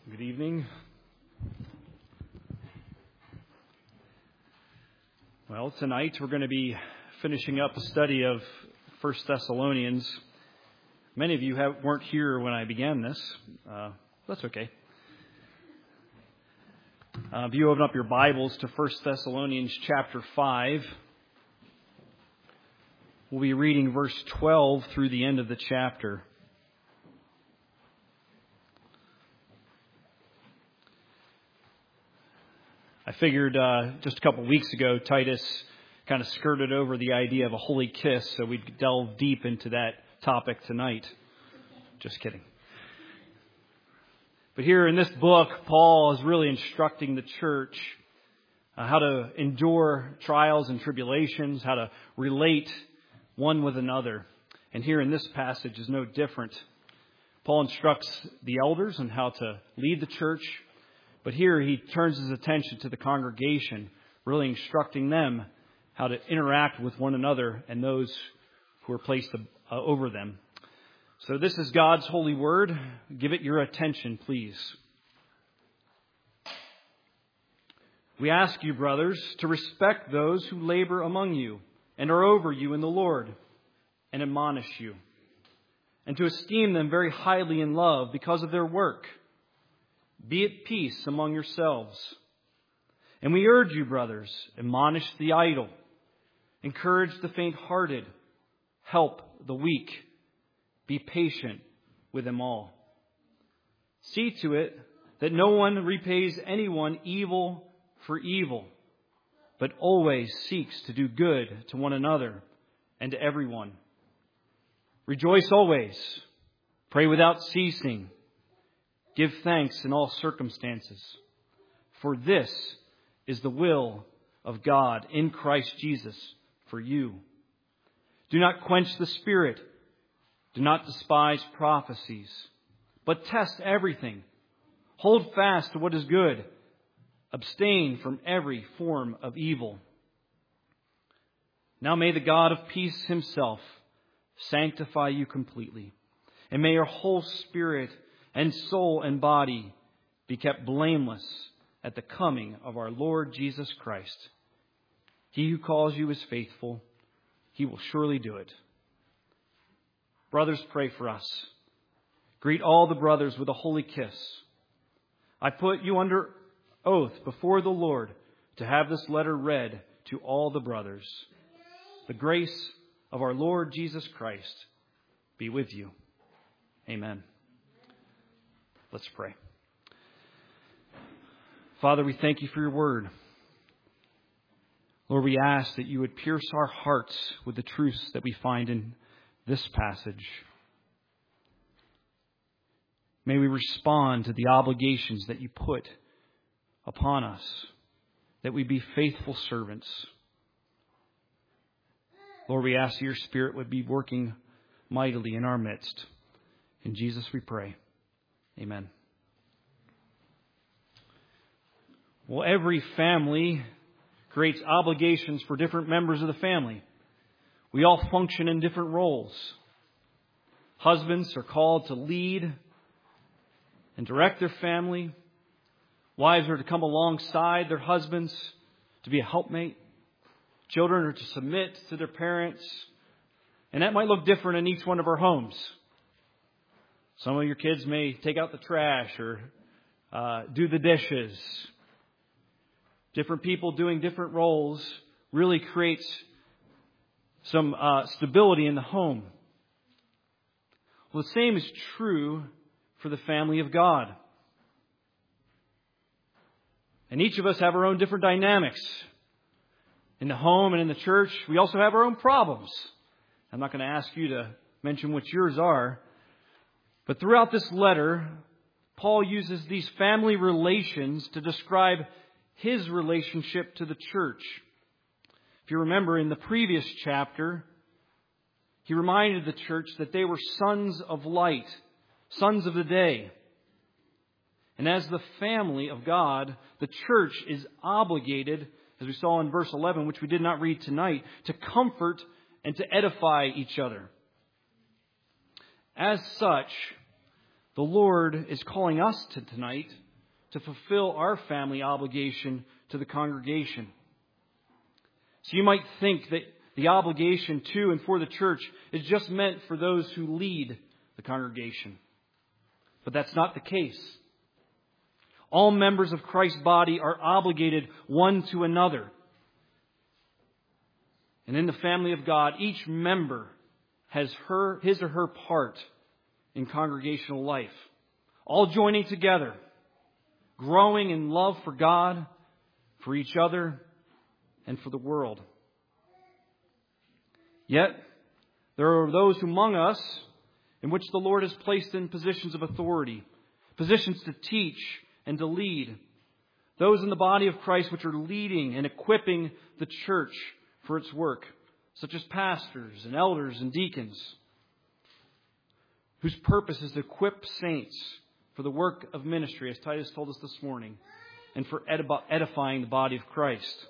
Good evening. Well, tonight we're going to be finishing up a study of 1 Thessalonians. Many of you weren't here when I began this. That's okay. If you open up your Bibles to 1 Thessalonians chapter 5, we'll be reading verse 12 through the end of the chapter. I figured just a couple of weeks ago, Titus kind of skirted over the idea of a holy kiss, so we'd delve deep into that topic tonight. Just kidding. But here in this book, Paul is really instructing the church how to endure trials and tribulations, how to relate one with another. And here in this passage is no different. Paul instructs the elders on how to lead the church. But here he turns his attention to the congregation, really instructing them how to interact with one another and those who are placed over them. So this is God's holy word. Give it your attention, please. We ask you, brothers, to respect those who labor among you and are over you in the Lord and admonish you, and to esteem them very highly in love because of their work. Be at peace among yourselves. And we urge you, brothers, admonish the idle, encourage the faint-hearted, help the weak, be patient with them all. See to it that no one repays anyone evil for evil, but always seeks to do good to one another and to everyone. Rejoice always, pray without ceasing. Give thanks in all circumstances, for this is the will of God in Christ Jesus for you. Do not quench the Spirit. Do not despise prophecies, but test everything. Hold fast to what is good. Abstain from every form of evil. Now may the God of peace himself sanctify you completely, and may your whole spirit and soul and body be kept blameless at the coming of our Lord Jesus Christ. He who calls you is faithful. He will surely do it. Brothers, pray for us. Greet all the brothers with a holy kiss. I put you under oath before the Lord to have this letter read to all the brothers. The grace of our Lord Jesus Christ be with you. Amen. Let's pray. Father, we thank you for your word. Lord, we ask that you would pierce our hearts with the truths that we find in this passage. May we respond to the obligations that you put upon us, that we be faithful servants. Lord, we ask your Spirit would be working mightily in our midst. In Jesus we pray. Amen. Well, every family creates obligations for different members of the family. We all function in different roles. Husbands are called to lead and direct their family. Wives are to come alongside their husbands to be a helpmate. Children are to submit to their parents. And that might look different in each one of our homes. Some of your kids may take out the trash or do the dishes. Different people doing different roles really creates some stability in the home. Well, the same is true for the family of God. And each of us have our own different dynamics. In the home and in the church, we also have our own problems. I'm not going to ask you to mention what yours are. But throughout this letter, Paul uses these family relations to describe his relationship to the church. If you remember in the previous chapter, he reminded the church that they were sons of light, sons of the day. And as the family of God, the church is obligated, as we saw in verse 11, which we did not read tonight, to comfort and to edify each other. As such, the Lord is calling us tonight to fulfill our family obligation to the congregation. So you might think that the obligation to and for the church is just meant for those who lead the congregation. But that's not the case. All members of Christ's body are obligated one to another. And in the family of God, each member has his or her part in congregational life. All joining together, growing in love for God, for each other, and for the world. Yet, there are those among us in which the Lord has placed in positions of authority, positions to teach and to lead. Those in the body of Christ which are leading and equipping the church for its work, such as pastors and elders and deacons, whose purpose is to equip saints for the work of ministry, as Titus told us this morning, and for edifying the body of Christ.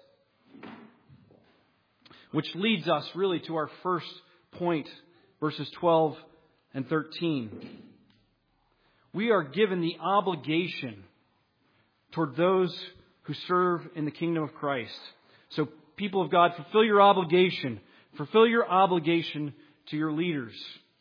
Which leads us really to our first point, verses 12 and 13. We are given the obligation toward those who serve in the kingdom of Christ. So, people of God, fulfill your obligation. Fulfill your obligation to your leaders.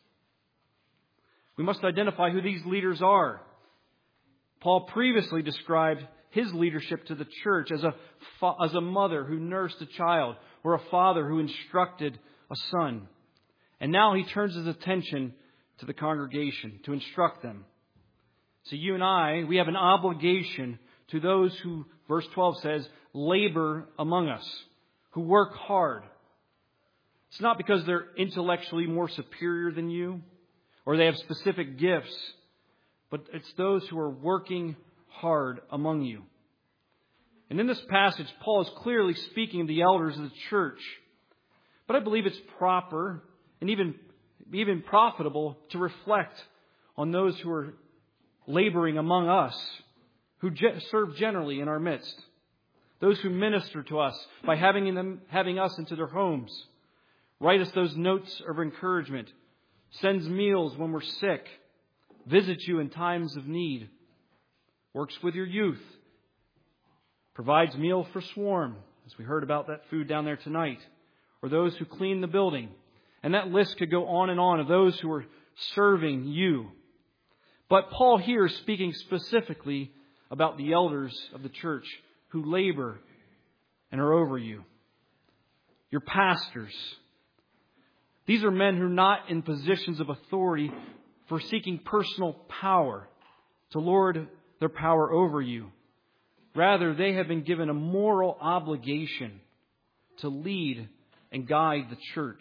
We must identify who these leaders are. Paul previously described his leadership to the church as a mother who nursed a child, or a father who instructed a son. And now he turns his attention to the congregation to instruct them. So you and I, we have an obligation to those who, verse 12 says, labor among us, who work hard. It's not because they're intellectually more superior than you, or they have specific gifts, but it's those who are working hard among you. And in this passage, Paul is clearly speaking of the elders of the church. But I believe it's proper and even profitable to reflect on those who are laboring among us, who serve generally in our midst. Those who minister to us by having us into their homes, write us those notes of encouragement, sends meals when we're sick, visits you in times of need, works with your youth, provides meal for Swarm, as we heard about that food down there tonight, or those who clean the building. And that list could go on and on of those who are serving you. But Paul here is speaking specifically about the elders of the church who labor and are over you. Your pastors. These are men who are not in positions of authority for seeking personal power to lord their power over you. Rather, they have been given a moral obligation to lead and guide the church.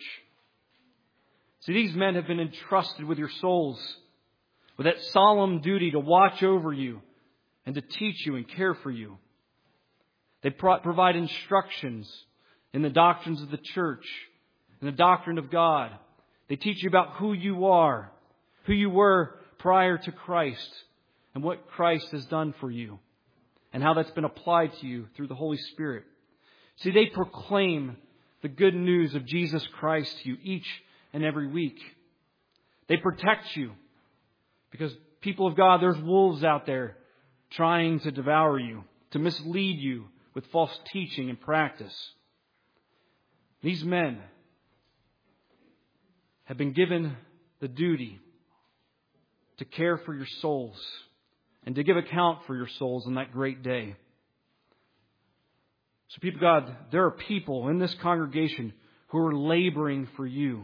See, these men have been entrusted with your souls, with that solemn duty to watch over you and to teach you and care for you. They provide instructions in the doctrines of the church, in the doctrine of God. They teach you about who you are, who you were prior to Christ, and what Christ has done for you, and how that's been applied to you through the Holy Spirit. See, they proclaim the good news of Jesus Christ to you each and every week. They protect you because, people of God, there's wolves out there trying to devour you, to mislead you with false teaching and practice. These men have been given the duty to care for your souls and to give account for your souls on that great day. So, people of God, there are people in this congregation who are laboring for you.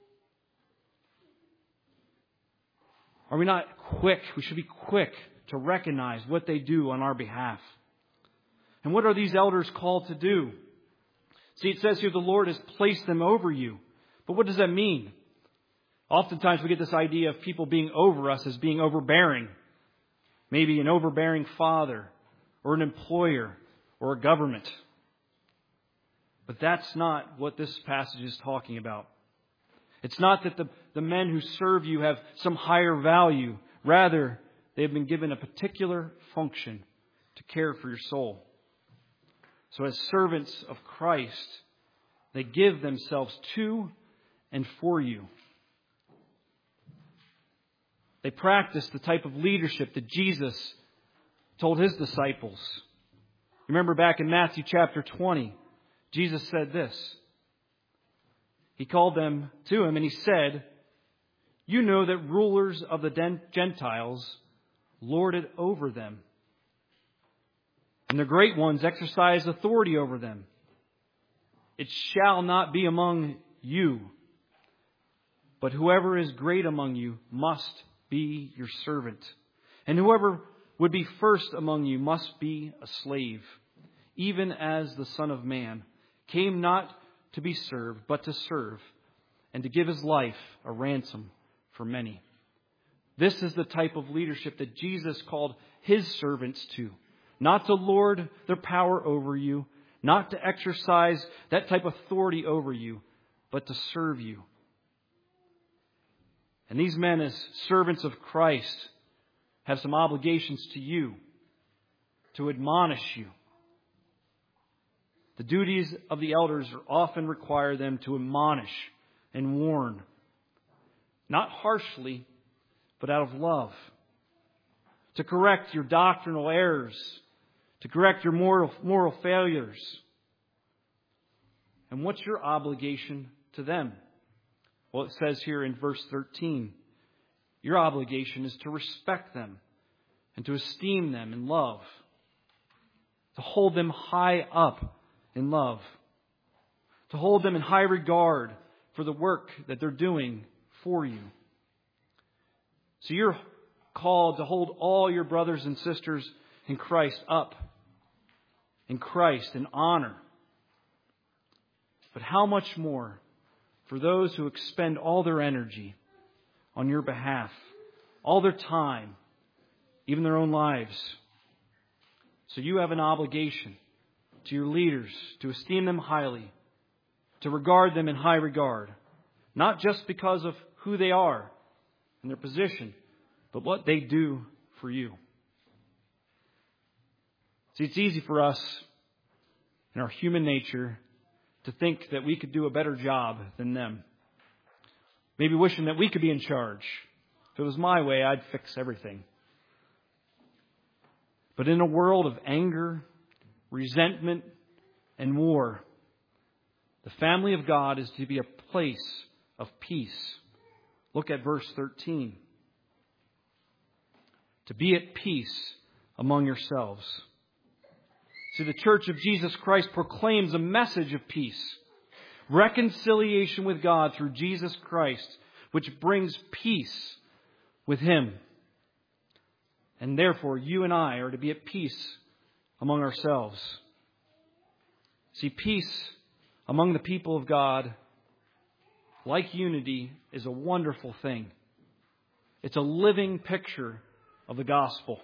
Are we not quick? We should be quick to recognize what they do on our behalf. And what are these elders called to do? See, it says here the Lord has placed them over you. But what does that mean? Oftentimes we get this idea of people being over us as being overbearing. Maybe an overbearing father or an employer or a government. But that's not what this passage is talking about. It's not that the men who serve you have some higher value. Rather, they have been given a particular function to care for your soul. So as servants of Christ, they give themselves to and for you. They practiced the type of leadership that Jesus told His disciples. Remember back in Matthew chapter 20, Jesus said this. He called them to Him and He said, "You know that rulers of the Gentiles lord it over them, and the great ones exercise authority over them. It shall not be among you, but whoever is great among you must be your servant. And whoever would be first among you must be a slave, even as the Son of Man came not to be served, but to serve, and to give His life a ransom for many." This is the type of leadership that Jesus called His servants to. Not to lord their power over you, not to exercise that type of authority over you, but to serve you. And these men, as servants of Christ, have some obligations to you, to admonish you. The duties of the elders often require them to admonish and warn, not harshly, but out of love. To correct your doctrinal errors, to correct your moral failures. And what's your obligation to them? Well, it says here in verse 13, your obligation is to respect them and to esteem them in love, to hold them high up in love, to hold them in high regard for the work that they're doing for you. So you're called to hold all your brothers and sisters in Christ up, in Christ, in honor. But how much more for those who expend all their energy on your behalf, all their time, even their own lives. So you have an obligation to your leaders to esteem them highly, to regard them in high regard, not just because of who they are and their position, but what they do for you. See, it's easy for us in our human nature to think that we could do a better job than them. Maybe wishing that we could be in charge. If it was my way, I'd fix everything. But in a world of anger, resentment, and war, the family of God is to be a place of peace. Look at verse 13. To be at peace among yourselves. See, the Church of Jesus Christ proclaims a message of peace. Reconciliation with God through Jesus Christ, which brings peace with Him. And therefore, you and I are to be at peace among ourselves. See, peace among the people of God, like unity, is a wonderful thing. It's a living picture of the gospel.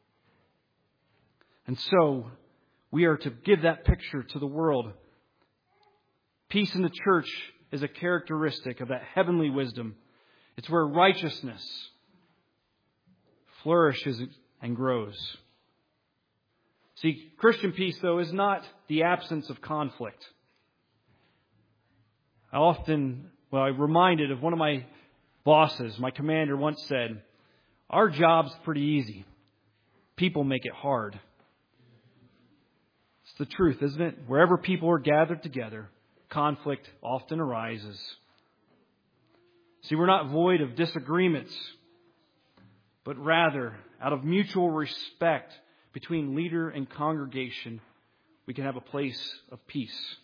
And so, we are to give that picture to the world. Peace in the church is a characteristic of that heavenly wisdom. It's where righteousness flourishes and grows. See, Christian peace, though, is not the absence of conflict. I'm reminded of one of my bosses, my commander once said, "Our job's pretty easy. People make it hard." It's the truth, isn't it? Wherever people are gathered together, conflict often arises. See, we're not void of disagreements, but rather, out of mutual respect between leader and congregation, we can have a place of peace.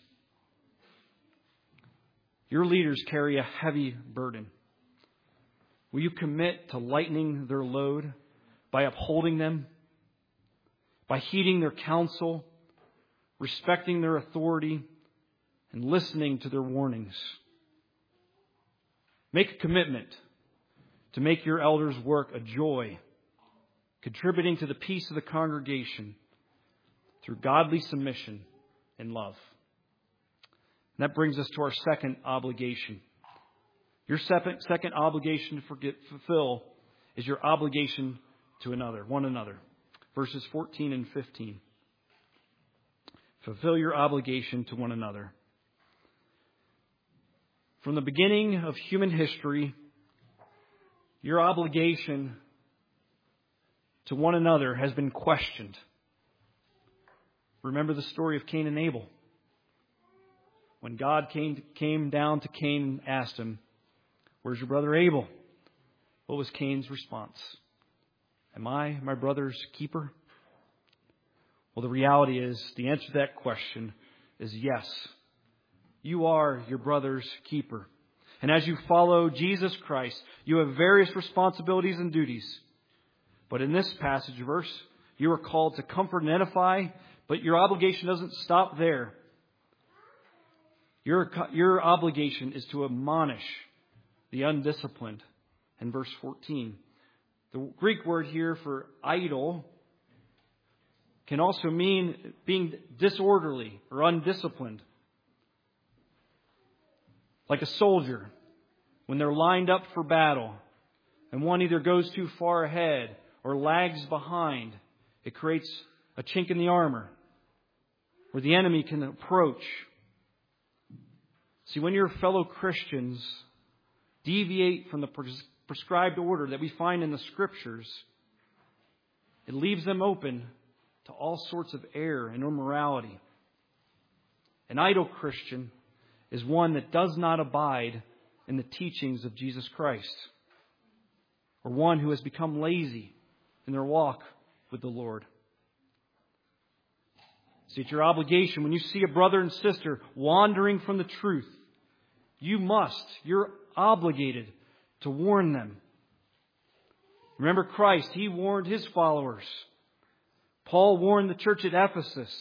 Your leaders carry a heavy burden. Will you commit to lightening their load by upholding them, by heeding their counsel, respecting their authority, and listening to their warnings? Make a commitment to make your elders' work a joy, contributing to the peace of the congregation through godly submission and love. And that brings us to our second obligation. Your second obligation to fulfill is your obligation to one another. Verses 14 and 15. Fulfill your obligation to one another. From the beginning of human history, Your obligation to one another has been questioned. Remember the story of Cain and Abel. When God came down to Cain and asked him, "Where's your brother Abel?" What was Cain's response? "Am I my brother's keeper?" Well, the reality is, the answer to that question is yes. You are your brother's keeper. And as you follow Jesus Christ, you have various responsibilities and duties. But in this passage verse, you are called to comfort and edify, but your obligation doesn't stop there. Your obligation is to admonish the undisciplined. In verse 14, the Greek word here for idle can also mean being disorderly or undisciplined. Like a soldier, when they're lined up for battle, and one either goes too far ahead or lags behind, it creates a chink in the armor where the enemy can approach. See, when your fellow Christians deviate from the prescribed order that we find in the Scriptures, it leaves them open to all sorts of error and immorality. An idle Christian is one that does not abide in the teachings of Jesus Christ, or one who has become lazy in their walk with the Lord. See, it's your obligation when you see a brother and sister wandering from the truth, you're obligated to warn them. Remember Christ, He warned His followers. Paul warned the church at Ephesus.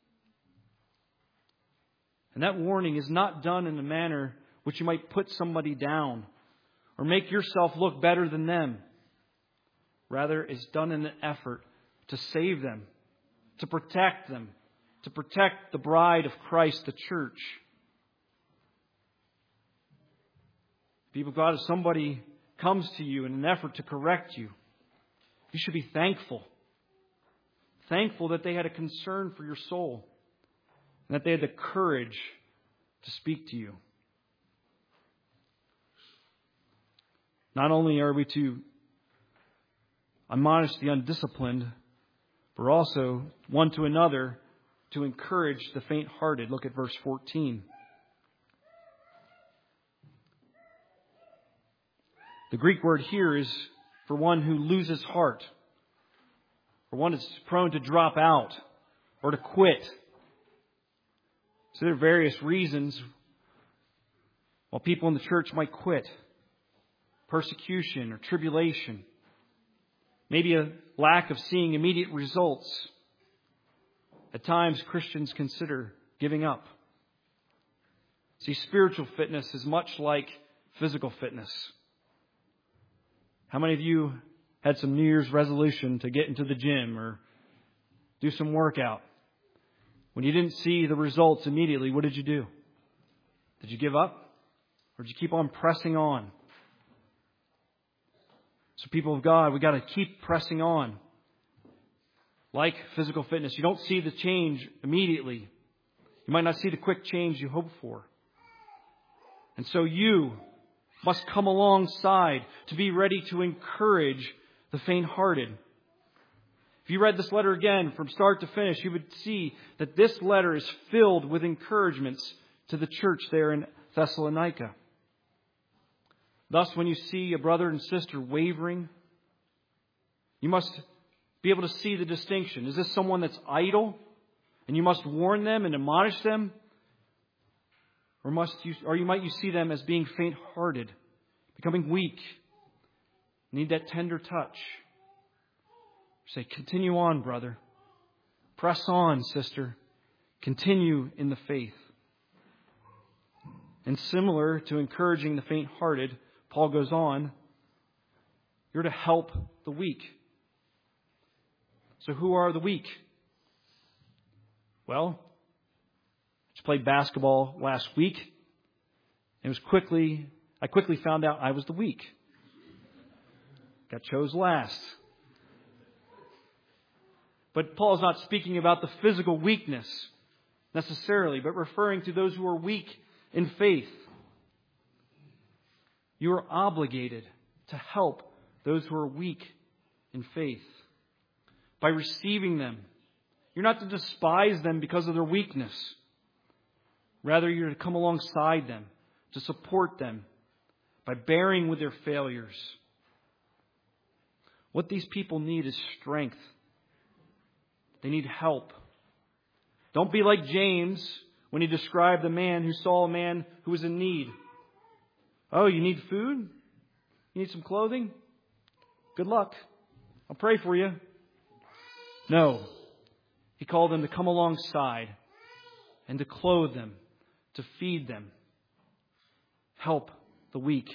And that warning is not done in a manner which you might put somebody down or make yourself look better than them. Rather, it's done in an effort to save them, to protect them, to protect the bride of Christ, the church. People of God, if somebody comes to you in an effort to correct you, you should be thankful. Thankful that they had a concern for your soul and that they had the courage to speak to you. Not only are we to admonish the undisciplined, but also one to another to encourage the faint-hearted. Look at verse 14. The Greek word here is for one who loses heart, or one that's prone to drop out or to quit. So there are various reasons why people in the church might quit. Persecution or tribulation. Maybe a lack of seeing immediate results. At times, Christians consider giving up. See, spiritual fitness is much like physical fitness. How many of you had some New Year's resolution to get into the gym or do some workout? When you didn't see the results immediately, what did you do? Did you give up? Or did you keep on pressing on? So people of God, we've got to keep pressing on. Like physical fitness, you don't see the change immediately. You might not see the quick change you hope for. And so you must come alongside to be ready to encourage the faint-hearted. If you read this letter again from start to finish, you would see that this letter is filled with encouragements to the church there in Thessalonica. Thus, when you see a brother and sister wavering, you must be able to see the distinction. Is this someone that's idle and you must warn them and admonish them? Or might you see them as being faint-hearted, becoming weak, need that tender touch? Say, continue on, brother. Press on, sister. Continue in the faith. And similar to encouraging the faint-hearted, Paul goes on, you're to help the weak. So who are the weak? Well, I just played basketball last week. And I quickly found out I was the weak. Got chose last. But Paul's not speaking about the physical weakness necessarily, but referring to those who are weak in faith. You are obligated to help those who are weak in faith. By receiving them, you're not to despise them because of their weakness. Rather, you're to come alongside them, to support them by bearing with their failures. What these people need is strength. They need help. Don't be like James when he described the man who saw a man who was in need. Oh, you need food? You need some clothing? Good luck. I'll pray for you. No. He called them to come alongside and to clothe them, to feed them, help the weak.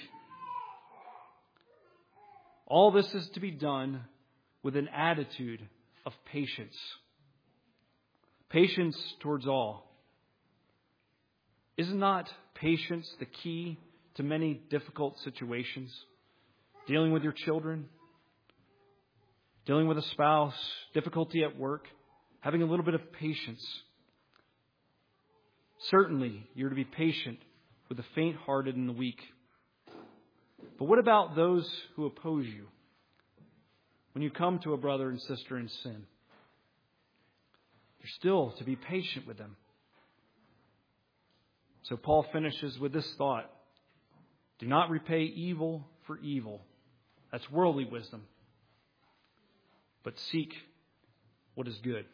All this is to be done with an attitude of patience. Patience towards all. Is not patience the key to many difficult situations? Dealing with your children, dealing with a spouse, difficulty at work, having a little bit of patience. Certainly, you're to be patient with the faint-hearted and the weak. But what about those who oppose you? When you come to a brother and sister in sin, you're still to be patient with them. So Paul finishes with this thought. Do not repay evil for evil. That's worldly wisdom. But seek what is good.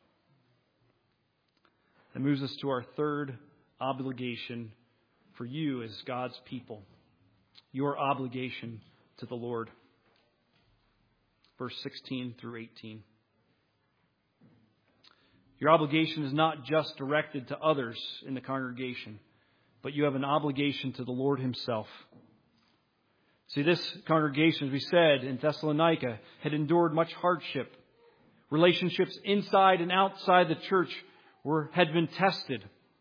That moves us to our third obligation for you as God's people. Your obligation to the Lord. Verse 16 through 18. Your obligation is not just directed to others in the congregation, but you have an obligation to the Lord Himself. See, this congregation, as we said, in Thessalonica, had endured much hardship. Relationships inside and outside the church had been tested.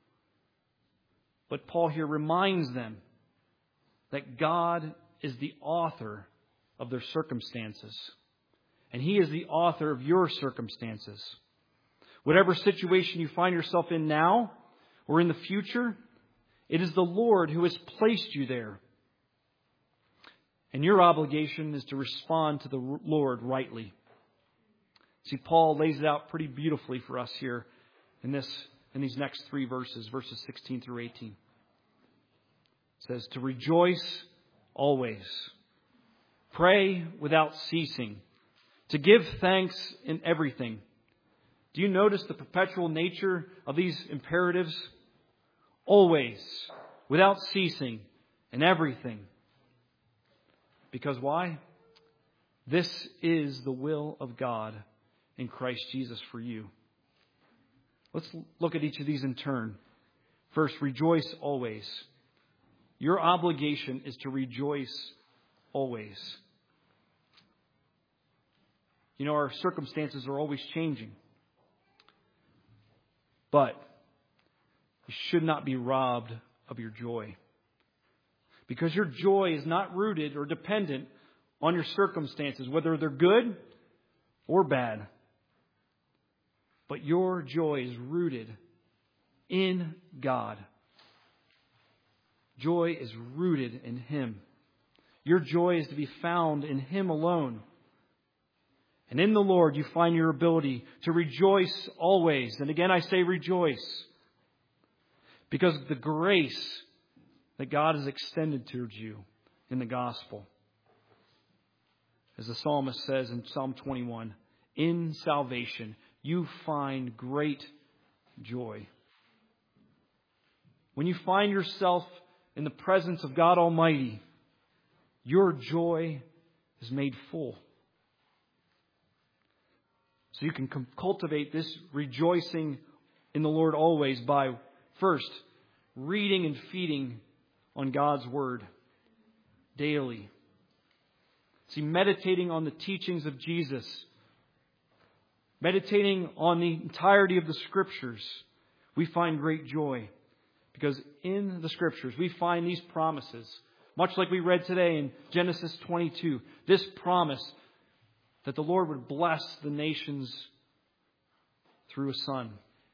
But Paul here reminds them that God is the author of their circumstances. And He is the author of your circumstances. Whatever situation you find yourself in now or in the future, it is the Lord who has placed you there. And your obligation is to respond to the Lord rightly. See, Paul lays it out pretty beautifully for us here in these next three verses 16 through 18. It says, to rejoice always, pray without ceasing, to give thanks in everything. Do you notice the perpetual nature of these imperatives? Always, without ceasing, in everything. Because why? This is the will of God in Christ Jesus for you. Let's look at each of these in turn. First, rejoice always. Your obligation is to rejoice always. You know, our circumstances are always changing. But you should not be robbed of your joy. Because your joy is not rooted or dependent on your circumstances, whether they're good or bad. But your joy is rooted in God. Joy is rooted in Him. Your joy is to be found in Him alone. And in the Lord you find your ability to rejoice always. And again I say rejoice. Because of the grace that God has extended towards you in the gospel. As the psalmist says in Psalm 21, in salvation you find great joy. When you find yourself in the presence of God Almighty, your joy is made full. So you can cultivate this rejoicing in the Lord always by, first, reading and feeding on God's Word daily. See, meditating on the teachings of Jesus, meditating on the entirety of the Scriptures, we find great joy. Because in the Scriptures, we find these promises, much like we read today in Genesis 22, this promise that the Lord would bless the nations through a Son.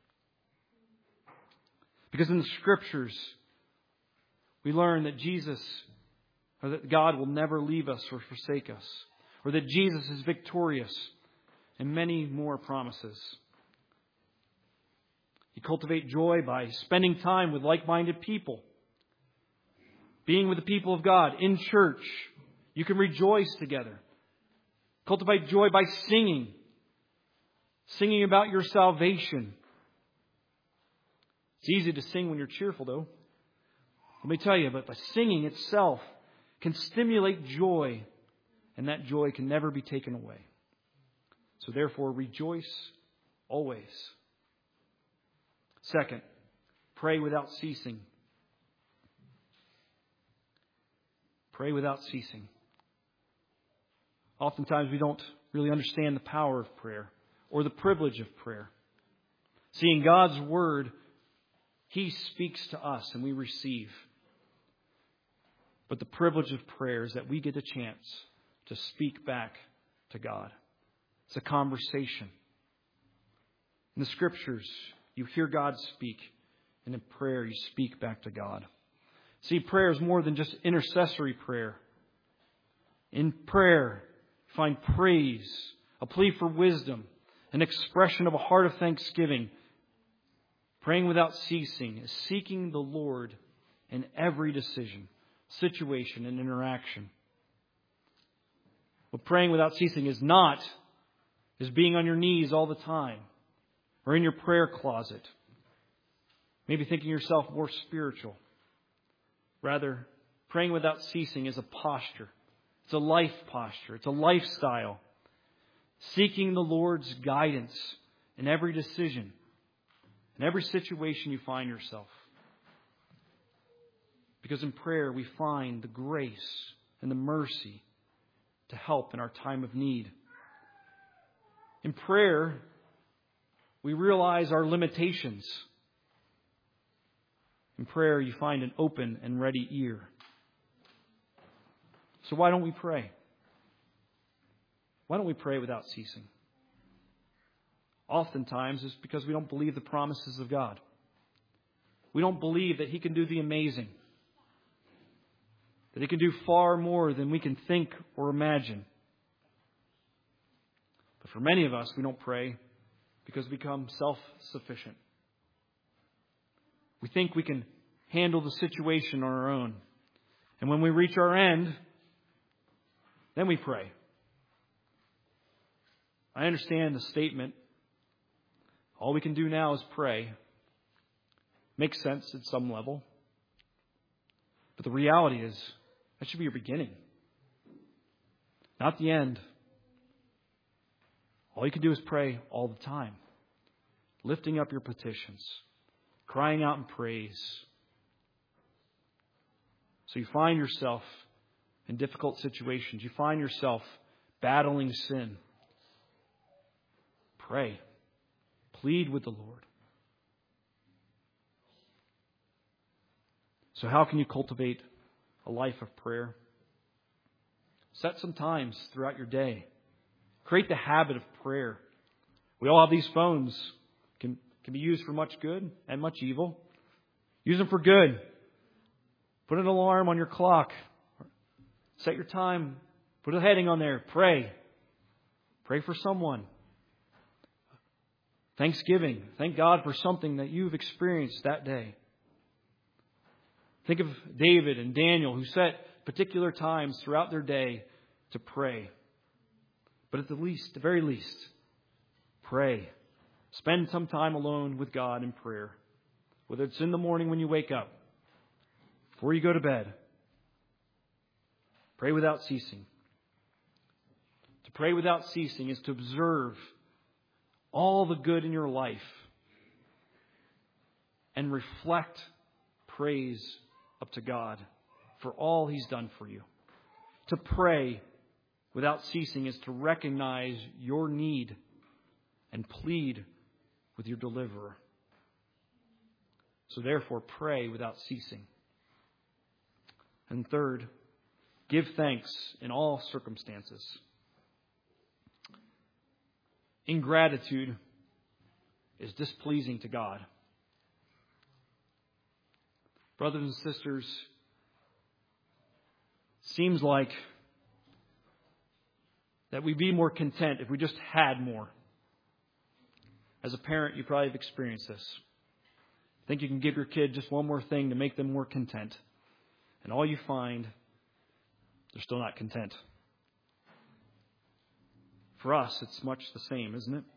Because in the Scriptures, we learn that God will never leave us or forsake us. or that Jesus is victorious, and many more promises. You cultivate joy by spending time with like-minded people, being with the people of God in church. You can rejoice together. Cultivate joy by singing about your salvation. It's easy to sing when you're cheerful, though. Let me tell you, but the singing itself can stimulate joy, and that joy can never be taken away. So therefore, rejoice always. Second, pray without ceasing. Pray without ceasing. Oftentimes we don't really understand the power of prayer or the privilege of prayer. See, in God's Word, He speaks to us and we receive. But the privilege of prayer is that we get a chance to speak back to God. It's a conversation. In the Scriptures, you hear God speak, and in prayer you speak back to God. See, prayer is more than just intercessory prayer. In prayer, you find praise, a plea for wisdom, an expression of a heart of thanksgiving. Praying without ceasing is seeking the Lord in every decision, situation, and interaction. What praying without ceasing is not is being on your knees all the time or in your prayer closet. Maybe thinking yourself more spiritual. Rather, praying without ceasing is a posture. It's a life posture. It's a lifestyle. Seeking the Lord's guidance in every decision, in every situation you find yourself. Because in prayer we find the grace and the mercy to help in our time of need. In prayer, we realize our limitations. In prayer, you find an open and ready ear. So why don't we pray? Why don't we pray without ceasing? Oftentimes, it's because we don't believe the promises of God. We don't believe that He can do the amazing. That He can do far more than we can think or imagine. But for many of us, we don't pray because we become self-sufficient. We think we can handle the situation on our own. And when we reach our end, then we pray. I understand the statement, all we can do now is pray. Makes sense at some level. But the reality is, that should be your beginning, not the end. All you can do is pray all the time, lifting up your petitions, crying out in praise. So you find yourself in difficult situations. You find yourself battling sin. Pray. Plead with the Lord. So how can you cultivate a life of prayer? Set some times throughout your day. Create the habit of prayer. We all have these phones. Can be used for much good and much evil. Use them for good. Put an alarm on your clock. Set your time. Put a heading on there. Pray. Pray for someone. Thanksgiving. Thank God for something that you've experienced that day. Think of David and Daniel who set particular times throughout their day to pray. But at the very least, pray. Spend some time alone with God in prayer. Whether it's in the morning when you wake up, before you go to bed. Pray without ceasing. To pray without ceasing is to observe all the good in your life and reflect praise up to God for all He's done for you. To pray without ceasing is to recognize your need and plead with your deliverer. So therefore, pray without ceasing. And third, give thanks in all circumstances. Ingratitude is displeasing to God. Brothers and sisters, seems like that we'd be more content if we just had more. As a parent, you probably have experienced this. Think you can give your kid just one more thing to make them more content. And all you find, they're still not content. For us, it's much the same, isn't it?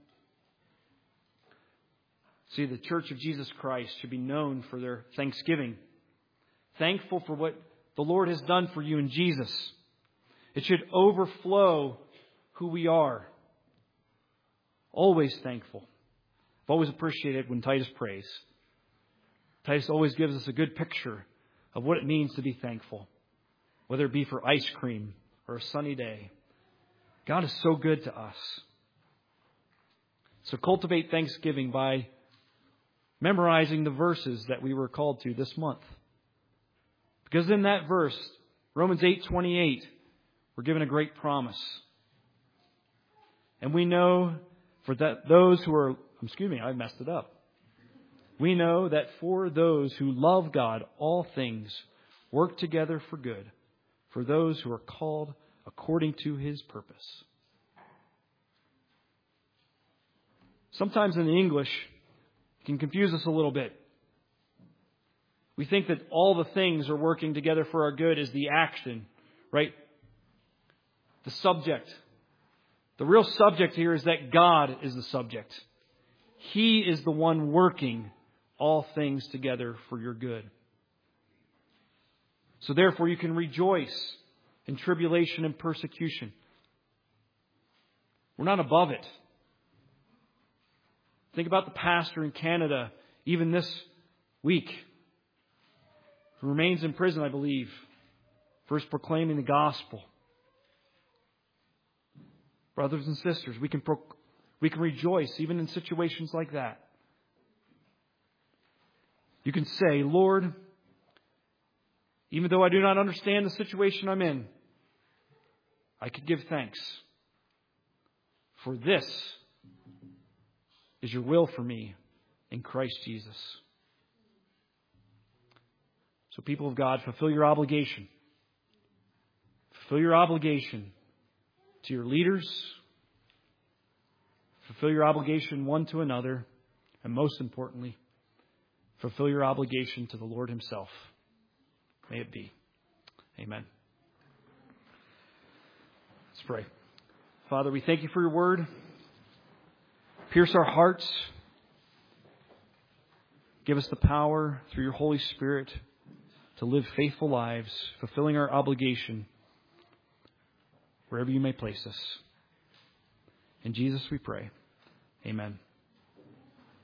See, the Church of Jesus Christ should be known for their thanksgiving. Thankful for what the Lord has done for you in Jesus. It should overflow who we are. Always thankful. I've always appreciated when Titus prays. Titus always gives us a good picture of what it means to be thankful, whether it be for ice cream or a sunny day. God is so good to us. So cultivate thanksgiving by memorizing the verses that we were called to this month. Because in that verse, Romans 8:28, we're given a great promise. And we know for that those who are, I messed it up. We know that for those who love God, all things work together for good, for those who are called according to His purpose. Sometimes in the English, it can confuse us a little bit. We think that all the things are working together for our good is the action, right? The subject. The real subject here is that God is the subject. He is the one working all things together for your good. So therefore you can rejoice in tribulation and persecution. We're not above it. Think about the pastor in Canada, even this week, who remains in prison, I believe, for his proclaiming the gospel. Brothers and sisters, we can rejoice even in situations like that. You can say, Lord, even though I do not understand the situation I'm in, I could give thanks. For this is your will for me in Christ Jesus. So people of God, fulfill your obligation. Fulfill your obligation to your leaders. Fulfill your obligation one to another. And most importantly, fulfill your obligation to the Lord Himself. May it be. Amen. Let's pray. Father, we thank You for Your word. Pierce our hearts. Give us the power through Your Holy Spirit to live faithful lives, fulfilling our obligation wherever You may place us. In Jesus we pray. Amen.